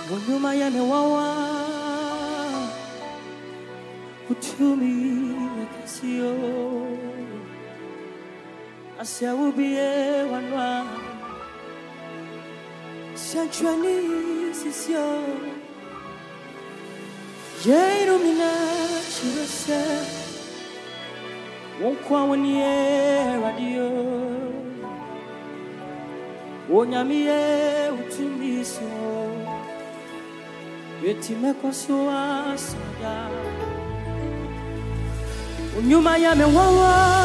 Wonyuma ya mewawa utumi yakasio Asya ubie wanwa Sanchwani sisyo Jairu mina chirase Wonkwa waniye radio Wonyamiye utumi so Wetimeko suwa soda Unyuma ya mewawa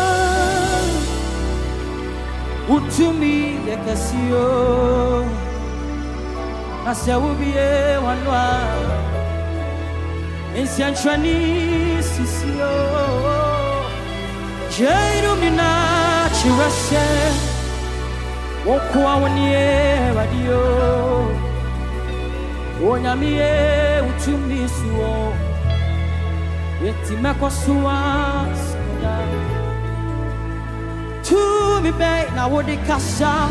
Utumi yakasio Asya ubie wanwa Ensianchwani sisio Jairu mina chirase Wonkwa waniye radio Wonyamiye utumi suwo Wetimeko suwa soda Tumi be na wodi kasa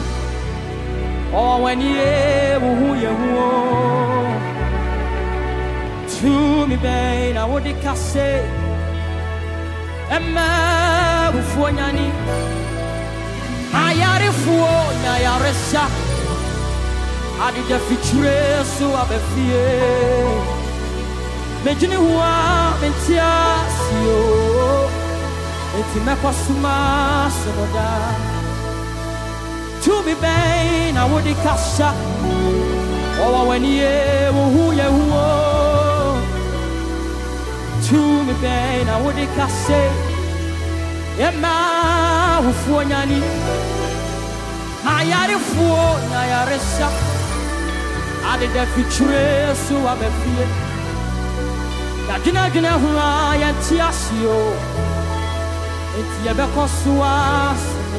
Waniye wuhuye huo Tumi be na wodi kase Ema wufuo nyani Ayare fuo na yaresa Adi de fiture so abefie Mejini huwa mentia siyo Eti mekwa suma soda Tumi be na wodi kasa Owa waniye wuhuye huo Tumi be na wodi kase Ema wufuo nyani Ayare fuo na yaresa Ade de fiture so abefie Gina gina huwa ya tiasio Eti yebeko suwa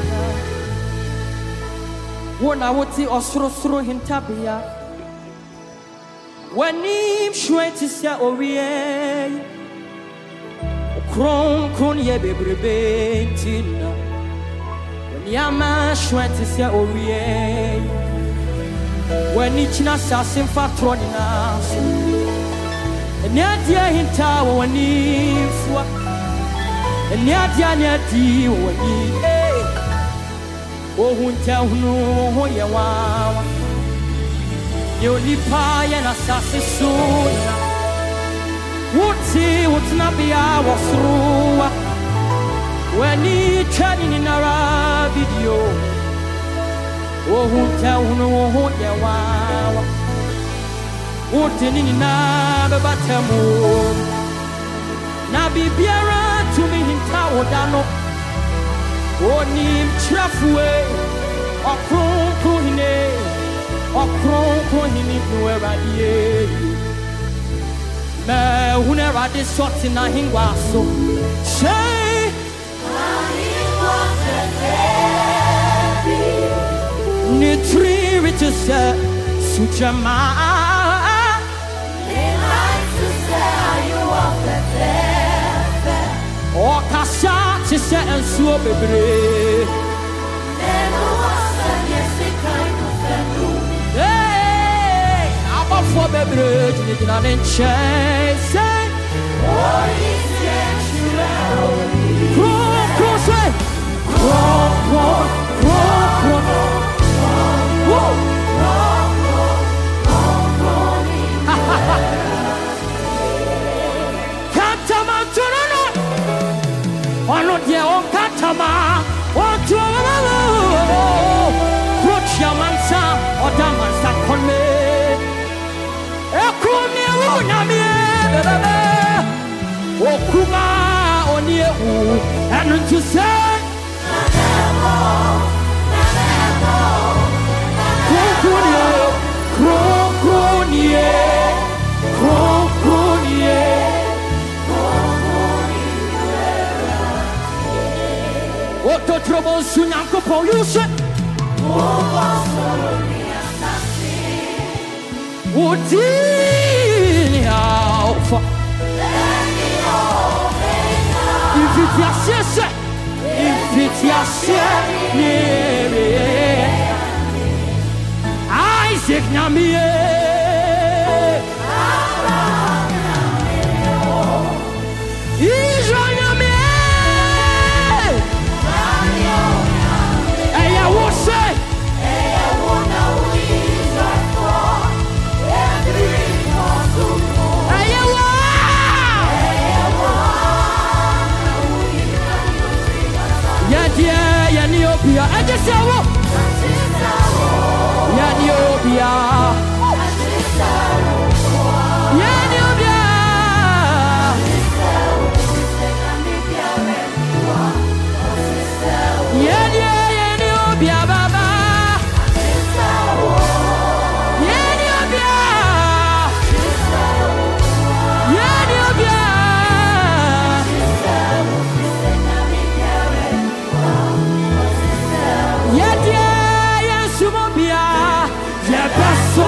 Wona woti osro hintabia Wanim shweti sia owie Kron ye bebrebe ntina Wanyama shweti sia owie Wani china sasim fatroni naso Nyadia hinta wani fwa Nyadia nyadi wani Ohunta hunu ho ye wawa Yonipa ye na sase suna Wuti wutina biya wasruwa Wani chani ni nara video Ohunta hunu ho ye wawa Utini na bebatemu Na bibiara tumi hinta odano Oni mchafue Okronko hini nueradie Me uneradi soti na hingwa so Shei Nitri richese Sujama O kasha tise ensuo bebre Nenu wasa yesika inufenu Abafo bebre jina nenche Say Oisi enchire oli Kro say Kro Ono die on katama Oto Krochia mansa Oda mansa konme Ekumi unamie bebebe Okuma onie u Enu to say Krokonie Oto trouble sunyanko po yuse Udini alfa Invitiasie Nere Isaac Namie Obia, I just say, Yani Obia, Yani Obia, Yani Obia, Baba, Yani Obia, Yani Obia. So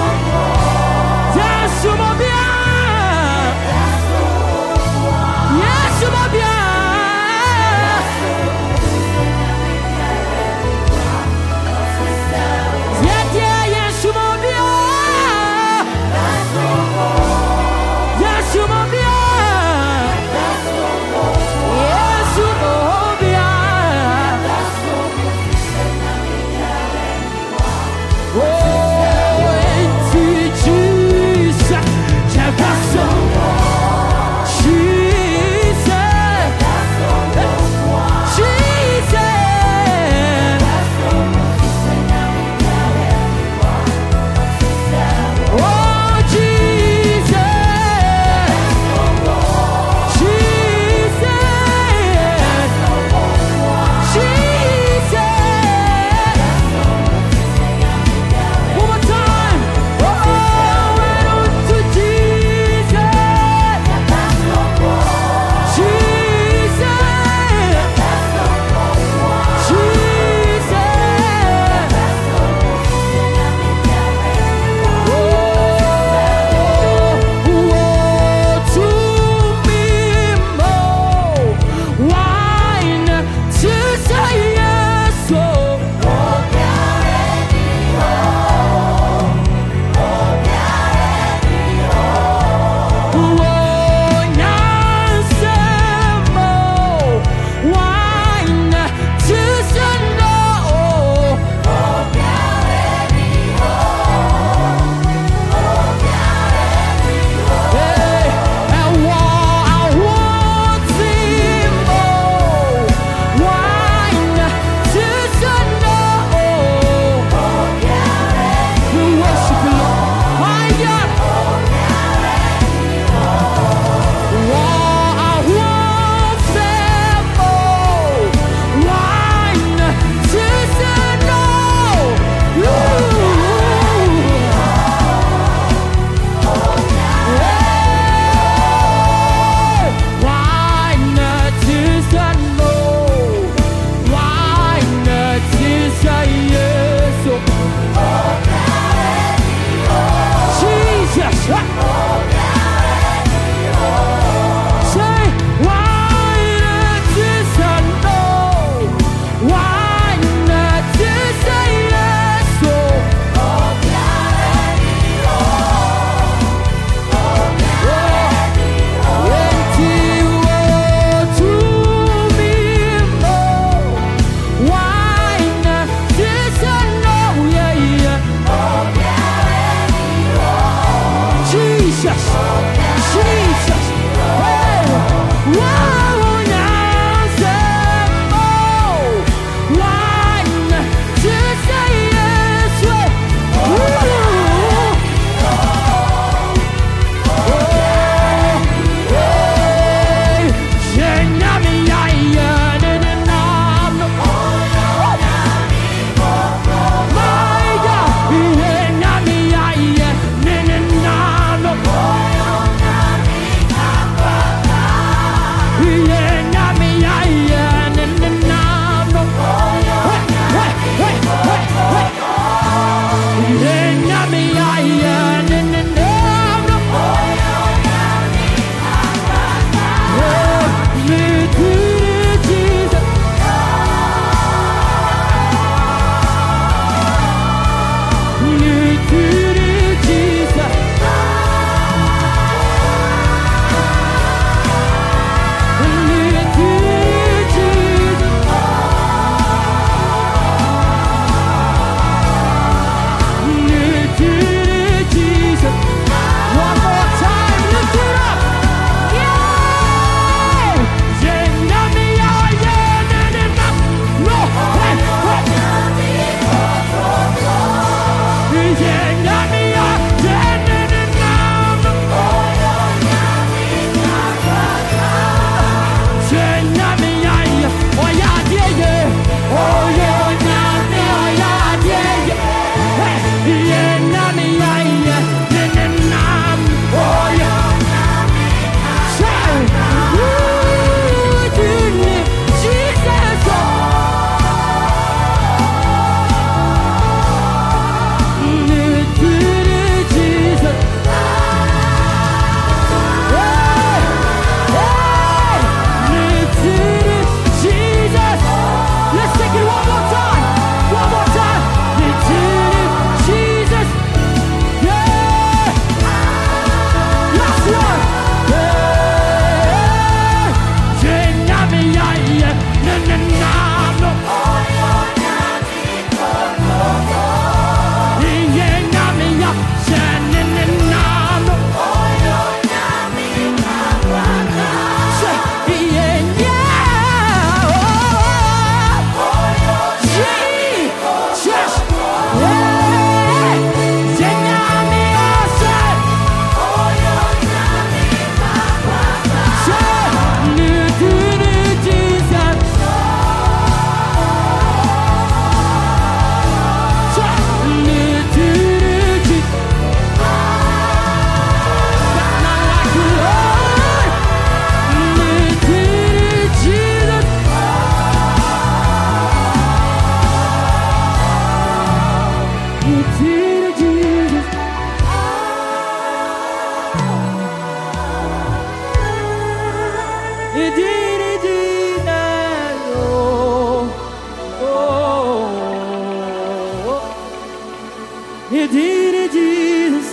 You did it, Jesus.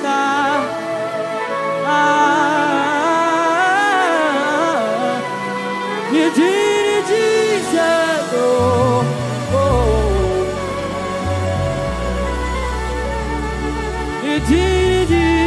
You did it, Jesus. Oh, oh. You did it, Jesus.